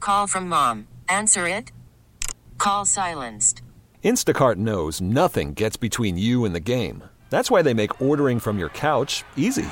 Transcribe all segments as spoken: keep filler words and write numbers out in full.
Call from mom. Answer it. Call silenced. Instacart knows nothing gets between you and the game. That's why they make ordering from your couch easy.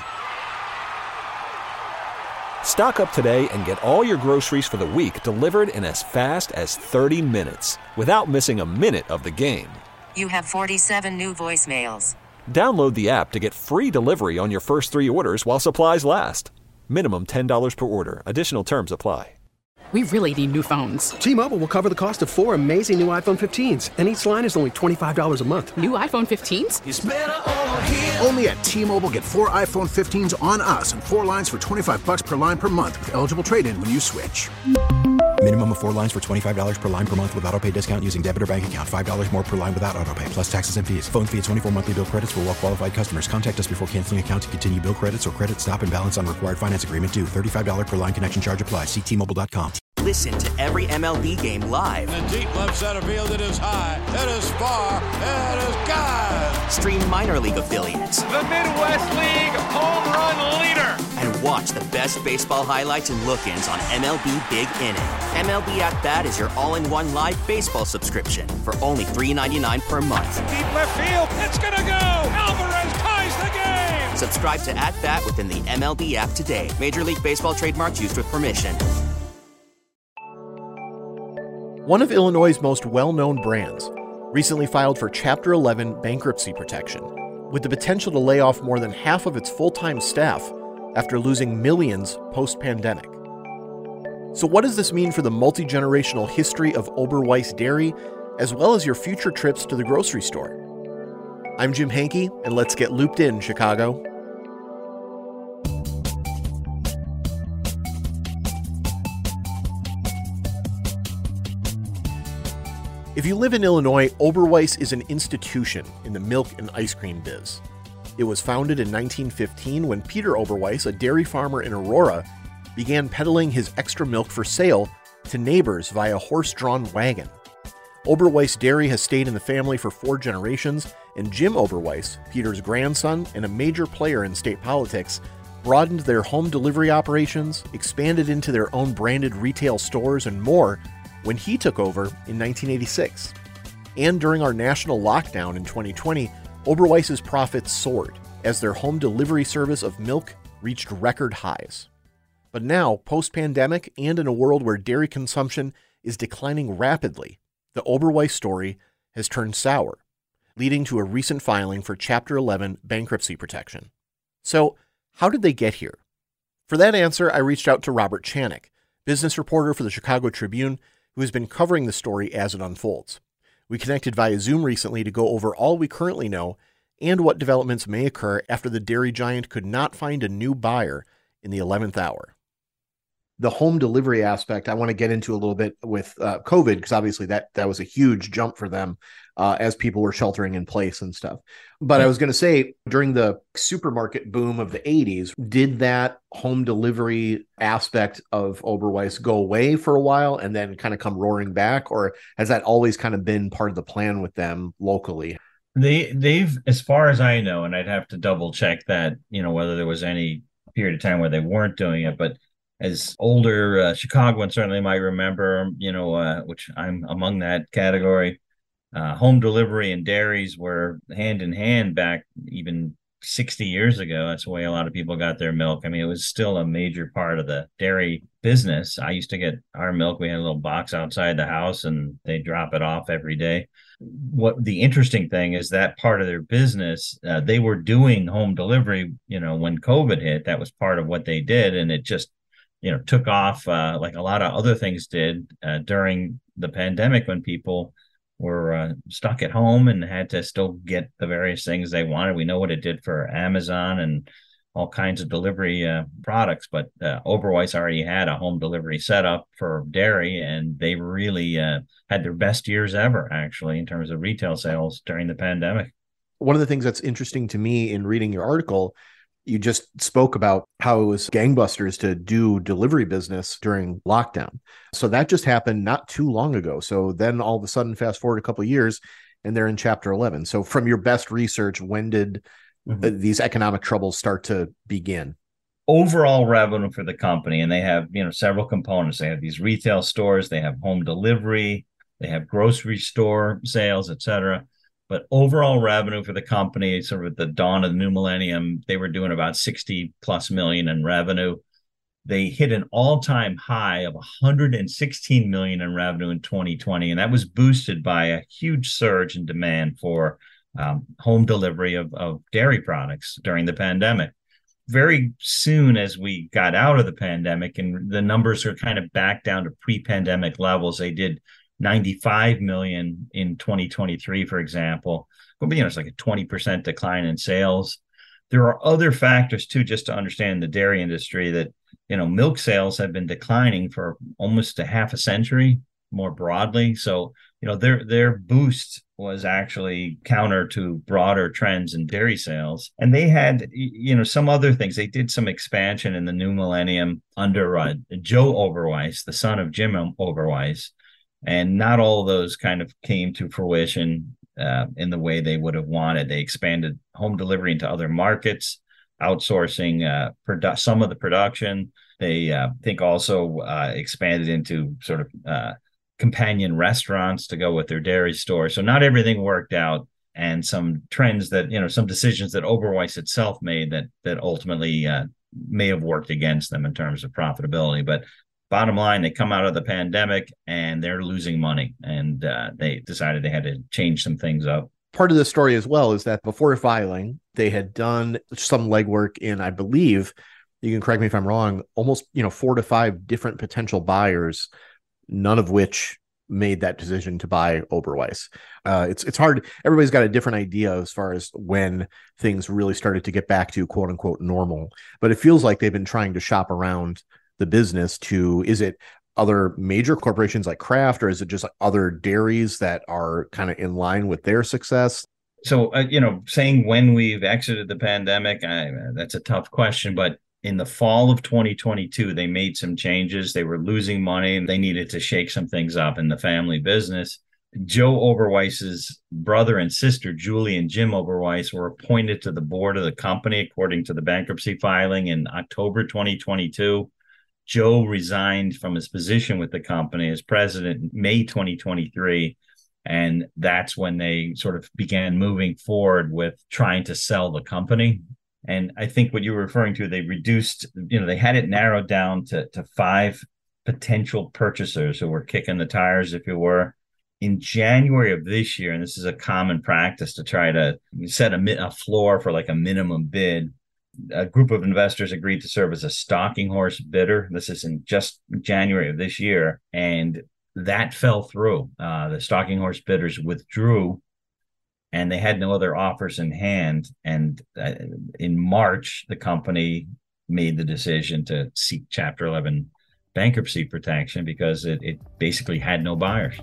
Stock up today and get all your groceries for the week delivered in as fast as thirty minutes without missing a minute of the game. You have forty-seven new voicemails. Download the app to get free delivery on your first three orders while supplies last. Minimum ten dollars per order. Additional terms apply. We really need new phones. T-Mobile will cover the cost of four amazing new iPhone fifteens, and each line is only twenty-five dollars a month. New iPhone fifteens? It's better over here. Only at T-Mobile, get four iPhone fifteens on us and four lines for twenty-five bucks per line per month with eligible trade-in when you switch. Minimum of four lines for twenty-five dollars per line per month with autopay discount using debit or bank account. five dollars more per line without autopay, plus taxes and fees. Phone fee at twenty-four monthly bill credits for well-qualified customers. Contact us before canceling account to continue bill credits or credit stop and balance on required finance agreement due. thirty-five dollars per line connection charge applies. See T Mobile dot com. Listen to every M L B game live. In the deep left center field, it is high, it is far, it is gone. Stream minor league affiliates. The Midwest League home run leader. And watch the best baseball highlights and look-ins on M L B Big Inning. M L B At Bat is your all-in-one live baseball subscription for only three ninety-nine per month. Deep left field, it's gonna go. Alvarez ties the game. Subscribe to At Bat within the M L B app today. Major League Baseball trademarks used with permission. One of Illinois' most well-known brands recently filed for Chapter eleven bankruptcy protection, with the potential to lay off more than half of its full-time staff after losing millions post-pandemic. So what does this mean for the multi-generational history of Oberweis Dairy, as well as your future trips to the grocery store? I'm Jim Hankey, and let's get looped in, Chicago. If you live in Illinois, Oberweis is an institution in the milk and ice cream biz. It was founded in nineteen fifteen when Peter Oberweis, a dairy farmer in Aurora, began peddling his extra milk for sale to neighbors via horse-drawn wagon. Oberweis Dairy has stayed in the family for four generations, and Jim Oberweis, Peter's grandson and a major player in state politics, broadened their home delivery operations, expanded into their own branded retail stores, and more when he took over in nineteen eighty-six. And during our national lockdown in twenty twenty, Oberweis's profits soared as their home delivery service of milk reached record highs. But now, post-pandemic and in a world where dairy consumption is declining rapidly, the Oberweis story has turned sour, leading to a recent filing for Chapter eleven bankruptcy protection. So, how did they get here? For that answer, I reached out to Robert Chanik, business reporter for the Chicago Tribune, who has been covering the story as it unfolds. We connected via Zoom recently to go over all we currently know and what developments may occur after the dairy giant could not find a new buyer in the eleventh hour. The home delivery aspect I want to get into a little bit with uh, COVID, because obviously that that was a huge jump for them uh, as people were sheltering in place and stuff. But I was going to say, during the supermarket boom of the eighties, did that home delivery aspect of Oberweis go away for a while and then kind of come roaring back? Or has that always kind of been part of the plan with them locally? They, they've, as far as I know, and I'd have to double check that, you know, whether there was any period of time where they weren't doing it, but as older uh, Chicagoans certainly might remember, you know, uh, which I'm among that category, uh, home delivery and dairies were hand in hand back even sixty years ago. That's the way a lot of people got their milk. I mean, it was still a major part of the dairy business. I used to get our milk. We had a little box outside the house and they drop it off every day. What the interesting thing is that part of their business, uh, they were doing home delivery, you know, when COVID hit. That was part of what they did. And it just, you know, took off uh, like a lot of other things did uh, during the pandemic when people were uh, stuck at home and had to still get the various things they wanted. We know what it did for Amazon and all kinds of delivery uh, products, but uh, Oberweis already had a home delivery setup for dairy, and they really uh, had their best years ever, actually, in terms of retail sales during the pandemic. One of the things that's interesting to me in reading your article, you just spoke about how it was gangbusters to do delivery business during lockdown. So that just happened not too long ago. So then all of a sudden, fast forward a couple of years, and they're in Chapter eleven. So from your best research, when did mm-hmm. uh, these economic troubles start to begin? overall revenue for the company, and they have, you know, several components. They have these retail stores, they have home delivery, they have grocery store sales, et cetera. But overall revenue for the company, sort of at the dawn of the new millennium, they were doing about sixty plus million in revenue. They hit an all-time high of one hundred sixteen million in revenue in twenty twenty, and that was boosted by a huge surge in demand for um, home delivery of, of dairy products during the pandemic. Very soon as we got out of the pandemic and the numbers are kind of back down to pre-pandemic levels, they did ninety-five million in twenty twenty-three, for example. But, you know, it's like a twenty percent decline in sales. There are other factors too, just to understand the dairy industry, that, you know, milk sales have been declining for almost a half a century more broadly. So, you know, their their boost was actually counter to broader trends in dairy sales. And they had, you know, some other things. They did some expansion in the new millennium under uh, Joe Oberweis, the son of Jim Oberweis. And not all of those kind of came to fruition uh, in the way they would have wanted. They expanded home delivery into other markets, outsourcing uh, produ- some of the production. They, uh, think, also uh, expanded into sort of uh, companion restaurants to go with their dairy store. So not everything worked out, and some trends that, you know, some decisions that Oberweis itself made that that ultimately uh, may have worked against them in terms of profitability. But bottom line, they come out of the pandemic and they're losing money, and uh, they decided they had to change some things up. Part of the story as well is that before filing, they had done some legwork in, I believe, you can correct me if I'm wrong, almost, you know, four to five different potential buyers, none of which made that decision to buy Oberweis. Uh, it's it's hard. Everybody's got a different idea as far as when things really started to get back to quote unquote normal. But it feels like they've been trying to shop around the business to, is it other major corporations like Kraft, or is it just like other dairies that are kind of in line with their success? So, uh, you know, saying when we've exited the pandemic, I, that's a tough question, but in the fall of twenty twenty-two, they made some changes. They were losing money and they needed to shake some things up in the family business. Joe Oberweis's brother and sister, Julie and Jim Oberweis, were appointed to the board of the company according to the bankruptcy filing in October twenty twenty-two. Joe resigned from his position with the company as president in May twenty twenty-three. And that's when they sort of began moving forward with trying to sell the company. And I think what you were referring to, they reduced, you know, they had it narrowed down to, to five potential purchasers who were kicking the tires, if you were. In January of this year, and this is a common practice to try to set a, a floor for like a minimum bid, a group of investors agreed to serve as a stalking horse bidder. This is in just January of this year. And that fell through. Uh, the stalking horse bidders withdrew, and they had no other offers in hand. And uh, in March, the company made the decision to seek Chapter eleven bankruptcy protection because it, it basically had no buyers.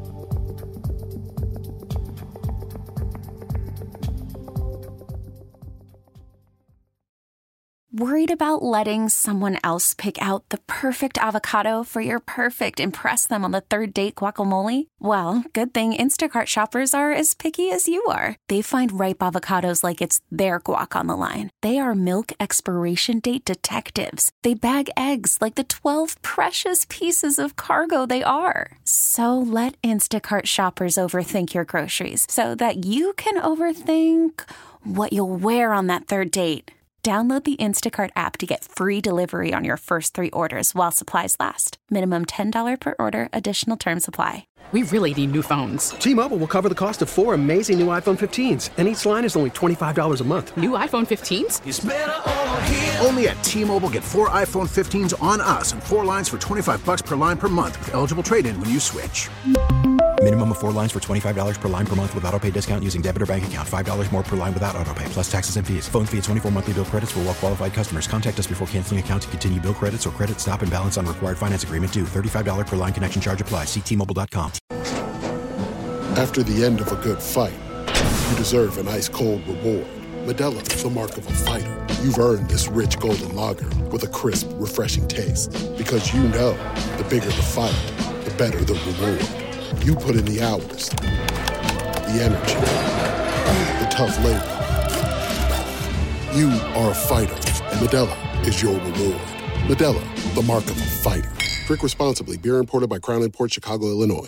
Worried about letting someone else pick out the perfect avocado for your perfect impress them on the third date guacamole? Well, good thing Instacart shoppers are as picky as you are. They find ripe avocados like it's their guac on the line. They are milk expiration date detectives. They bag eggs like the twelve precious pieces of cargo they are. So let Instacart shoppers overthink your groceries so that you can overthink what you'll wear on that third date. Download the Instacart app to get free delivery on your first three orders while supplies last. Minimum ten dollars per order. Additional terms apply. We really need new phones. T-Mobile will cover the cost of four amazing new iPhone fifteens, and each line is only twenty-five dollars a month. New iPhone fifteens? It's better over here. Only at T-Mobile, get four iPhone fifteens on us and four lines for twenty-five dollars per line per month with eligible trade-in when you switch. Minimum of four lines for twenty-five dollars per line per month with autopay discount using debit or bank account. five dollars more per line without autopay, plus taxes and fees. Phone fee at twenty-four monthly bill credits for well-qualified customers. Contact us before canceling account to continue bill credits or credit stop and balance on required finance agreement due. thirty-five dollars per line connection charge applies. See T Mobile dot com. After the end of a good fight, you deserve an ice-cold reward. Modelo is the mark of a fighter. You've earned this rich golden lager with a crisp, refreshing taste. Because you know, the bigger the fight, the better the reward. You put in the hours, the energy, the tough labor. You are a fighter, and Modelo is your reward. Modelo, the mark of a fighter. Drink responsibly. Beer imported by Crown Imports, Chicago, Illinois.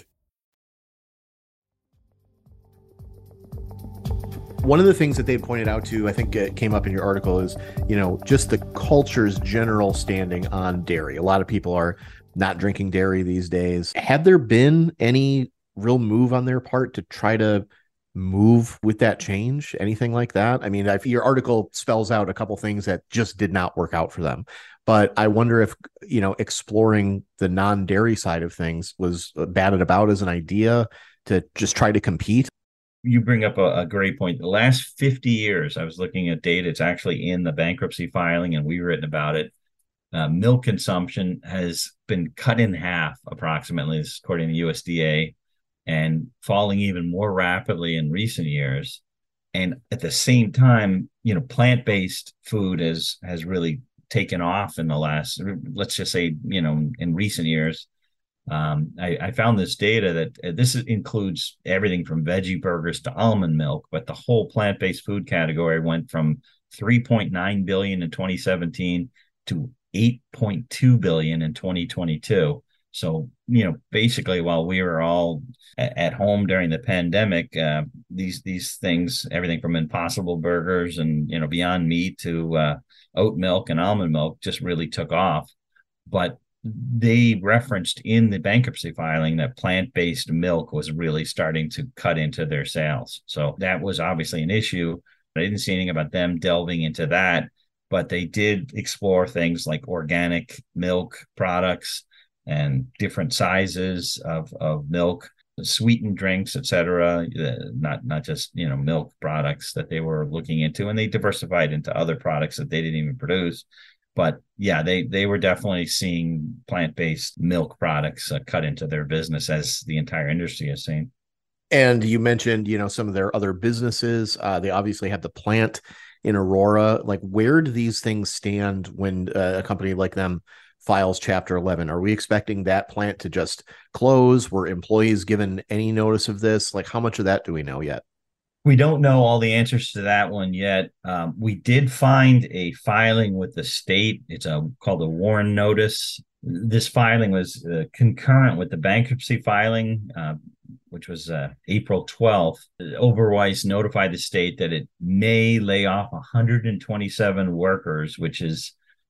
One of the things that they pointed out to, I think it came up in your article, is, you know, just the culture's general standing on dairy. A lot of people are not drinking dairy these days. Had there been any real move on their part to try to move with that change? Anything like that? I mean, if your article spells out a couple things that just did not work out for them. But I wonder if, you know, exploring the non-dairy side of things was batted about as an idea to just try to compete. You bring up a, a great point. The last fifty years, I was looking at data. It's actually in the bankruptcy filing, and we've written about it. Uh, milk consumption has been cut in half, approximately, according to U S D A, and falling even more rapidly in recent years. And at the same time, you know, plant-based food has has really taken off in the last, let's just say, you know, in recent years. Um, I, I found this data that uh, this is, includes everything from veggie burgers to almond milk, but the whole plant-based food category went from three point nine billion in twenty seventeen to eight point two billion in twenty twenty-two. So, you know, basically, while we were all a- at home during the pandemic, uh, these these things, everything from Impossible Burgers and, you know, Beyond Meat to uh, oat milk and almond milk just really took off. But they referenced in the bankruptcy filing that plant-based milk was really starting to cut into their sales. So that was obviously an issue. I didn't see anything about them delving into that, but they did explore things like organic milk products and different sizes of, of milk, sweetened drinks, et cetera, uh, not, not just, you know, milk products that they were looking into, and they diversified into other products that they didn't even produce. But yeah, they they were definitely seeing plant-based milk products uh, cut into their business, as the entire industry has seen. And you mentioned, you know, some of their other businesses. Uh, they obviously have the plant in Aurora. Like, where do these things stand when uh, a company like them files Chapter eleven? Are we expecting that plant to just close? Were employees given any notice of this? Like, how much of that do we know yet? We don't know all the answers to that one yet. Um, we did find a filing with the state. It's a, called a Warren Notice. This filing was uh, concurrent with the bankruptcy filing, uh, which was uh, April twelfth. Oberweis notified the state that it may lay off one hundred twenty-seven workers, which is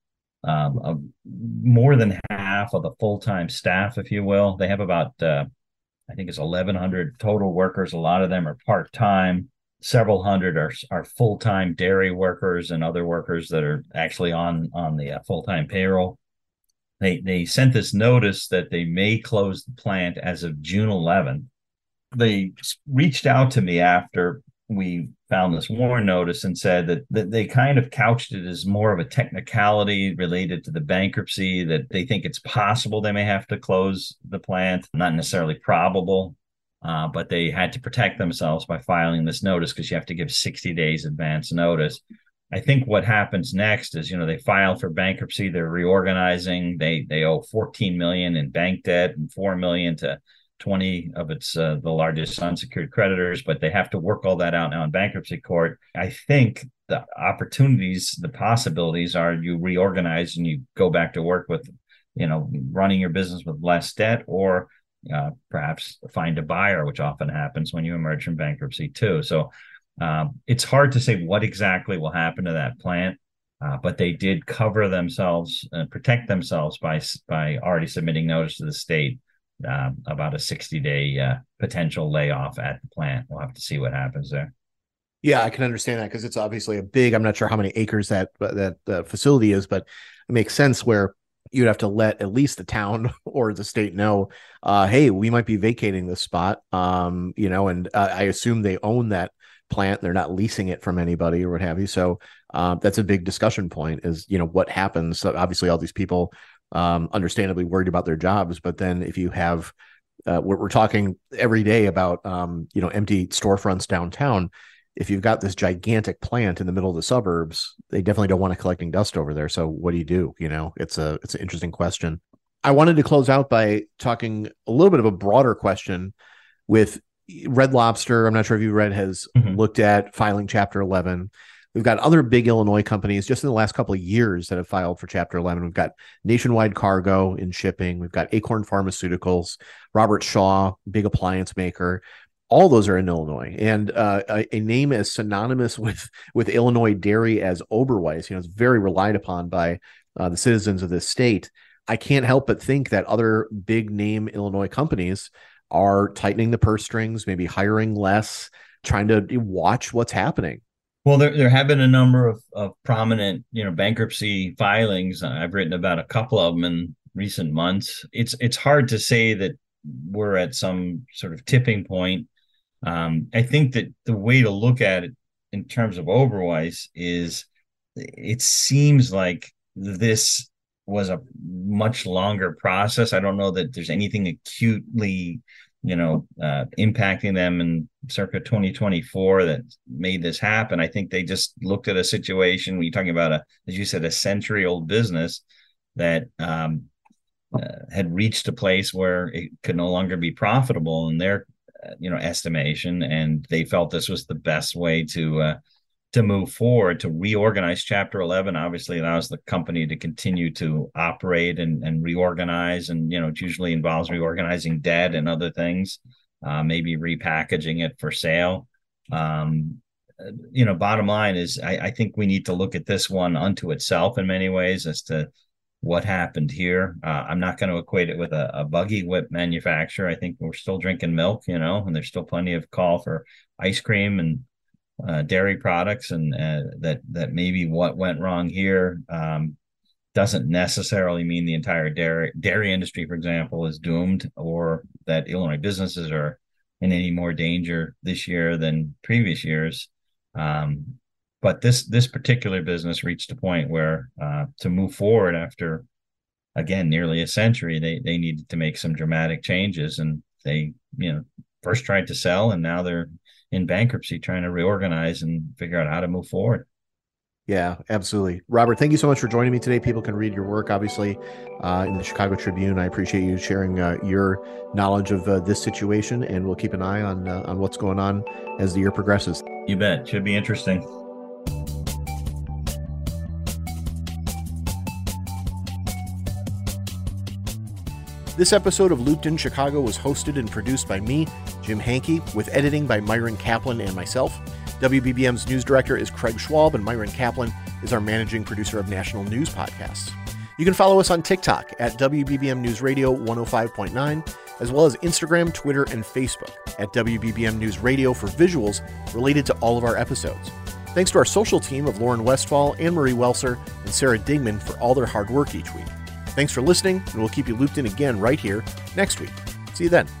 um, a, more than half of the full-time staff, if you will. They have about... Uh, I think it's eleven hundred total workers. A lot of them are part-time. Several hundred are are full-time dairy workers and other workers that are actually on, on the uh, full-time payroll. They they sent this notice that they may close the plant as of June eleventh. They reached out to me after we found this Warren Notice and said that, that they kind of couched it as more of a technicality related to the bankruptcy, that they think it's possible they may have to close the plant, not necessarily probable, uh, but they had to protect themselves by filing this notice because you have to give sixty days advance notice. I think what happens next is, you know, they filed for bankruptcy, they're reorganizing, they they owe fourteen million dollars in bank debt and four million dollars to twenty of its uh, the largest unsecured creditors, but they have to work all that out now in bankruptcy court. I think the opportunities, the possibilities are you reorganize and you go back to work with, you know, running your business with less debt, or uh, perhaps find a buyer, which often happens when you emerge from bankruptcy too. So um, it's hard to say what exactly will happen to that plant, uh, but they did cover themselves and protect themselves by by already submitting notice to the state Um, about a sixty-day uh, potential layoff at the plant. We'll have to see what happens there. Yeah, I can understand that because it's obviously a big, I'm not sure how many acres that that uh, facility is, but it makes sense where you'd have to let at least the town or the state know, uh, hey, we might be vacating this spot, um, you know, and uh, I assume they own that plant. They're not leasing it from anybody or what have you. So uh, that's a big discussion point is, you know, what happens. So obviously all these people um, understandably worried about their jobs, but then if you have, uh, we're, we're talking every day about, um, you know, empty storefronts downtown. If you've got this gigantic plant in the middle of the suburbs, they definitely don't want it collecting dust over there. So what do you do? You know, it's a, it's an interesting question. I wanted to close out by talking a little bit of a broader question with Red Lobster. I'm not sure if you read has mm-hmm. looked at filing Chapter eleven. We've got other big Illinois companies just in the last couple of years that have filed for Chapter eleven. We've got Nationwide Cargo in shipping. We've got Acorn Pharmaceuticals, Robert Shaw, big appliance maker. All those are in Illinois. And uh, a, a name as synonymous with, with Illinois dairy as Oberweis, you know, it's very relied upon by uh, the citizens of this state. I can't help but think that other big name Illinois companies are tightening the purse strings, maybe hiring less, trying to watch what's happening. Well, there there have been a number of, of prominent, you know, bankruptcy filings. I've written about a couple of them in recent months. It's it's hard to say that we're at some sort of tipping point. Um, I think that the way to look at it in terms of Oberweis is it seems like this was a much longer process. I don't know that there's anything acutely, you know, uh, impacting them in circa twenty twenty-four that made this happen. I think they just looked at a situation when you're talking about a, as you said, a century old business that um, uh, had reached a place where it could no longer be profitable in their, uh, you know, estimation. And they felt this was the best way to, uh, to move forward, to reorganize Chapter eleven. Obviously allows the company to continue to operate and, and reorganize. And, you know, it usually involves reorganizing debt and other things, uh, maybe repackaging it for sale. Um, you know, bottom line is I, I think we need to look at this one unto itself in many ways as to what happened here. Uh, I'm not going to equate it with a, a buggy whip manufacturer. I think we're still drinking milk, you know, and there's still plenty of call for ice cream and Uh, dairy products, and uh, that that maybe what went wrong here um, doesn't necessarily mean the entire dairy dairy industry, for example, is doomed, or that Illinois businesses are in any more danger this year than previous years. Um, but this this particular business reached a point where uh, to move forward after, again, nearly a century, they they needed to make some dramatic changes, and they you know first tried to sell, and now they're in bankruptcy trying to reorganize and figure out how to move forward. Yeah, absolutely. Robert, thank you so much for joining me today. People can read your work, obviously, uh, in the Chicago Tribune. I appreciate you sharing uh, your knowledge of uh, this situation, and we'll keep an eye on uh, on what's going on as the year progresses. You bet. Should be interesting. This episode of Looped in Chicago was hosted and produced by me, Jim Hankey, with editing by Myron Kaplan and myself. W B B M's news director is Craig Schwab, and Myron Kaplan is our managing producer of national news podcasts. You can follow us on TikTok at W B B M News Radio one oh five point nine, as well as Instagram, Twitter, and Facebook at W B B M News Radio for visuals related to all of our episodes. Thanks to our social team of Lauren Westfall, Anne-Marie Welser, and Sarah Digman for all their hard work each week. Thanks for listening, and we'll keep you looped in again right here next week. See you then.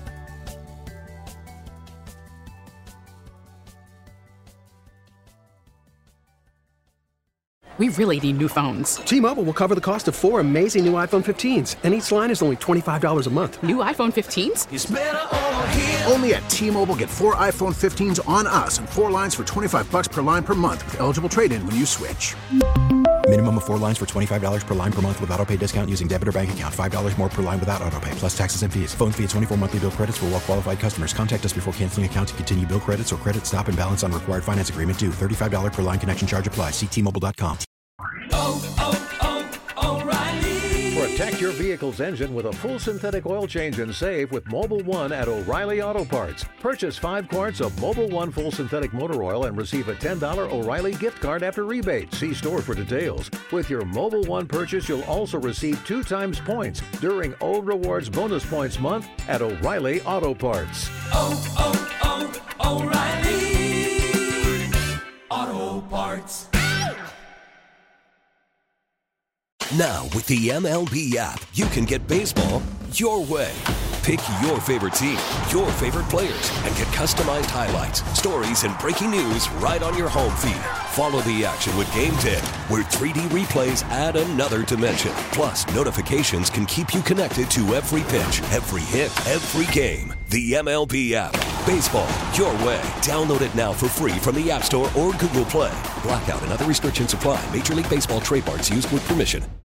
We really need new phones. T-Mobile will cover the cost of four amazing new iPhone fifteens, and each line is only twenty-five dollars a month. New iPhone fifteens? It's better over here. Only at T-Mobile, get four iPhone fifteens on us and four lines for twenty-five dollars per line per month with eligible trade-in when you switch. Minimum of four lines for twenty-five dollars per line per month with autopay discount using debit or bank account. five dollars more per line without autopay, plus taxes and fees. Phone fee at twenty-four monthly bill credits for well-qualified customers. Contact us before canceling account to continue bill credits or credit stop and balance on required finance agreement due. thirty-five dollars per line connection charge applies. See T Mobile dot com. Oh, oh, oh, O'Reilly. Protect your vehicle's engine with a full synthetic oil change and save with Mobil one at O'Reilly Auto Parts. Purchase five quarts of Mobil one full synthetic motor oil and receive a ten dollars O'Reilly gift card after rebate. See store for details. With your Mobil one purchase, you'll also receive two times points during O Rewards Bonus Points Month at O'Reilly Auto Parts. Oh, oh, oh, O'Reilly Auto Parts. Now, with the M L B app, you can get baseball your way. Pick your favorite team, your favorite players, and get customized highlights, stories, and breaking news right on your home feed. Follow the action with Game ten, where three D replays add another dimension. Plus, notifications can keep you connected to every pitch, every hit, every game. The M L B app. Baseball your way. Download it now for free from the App Store or Google Play. Blackout and other restrictions apply. Major League Baseball trademarks used with permission.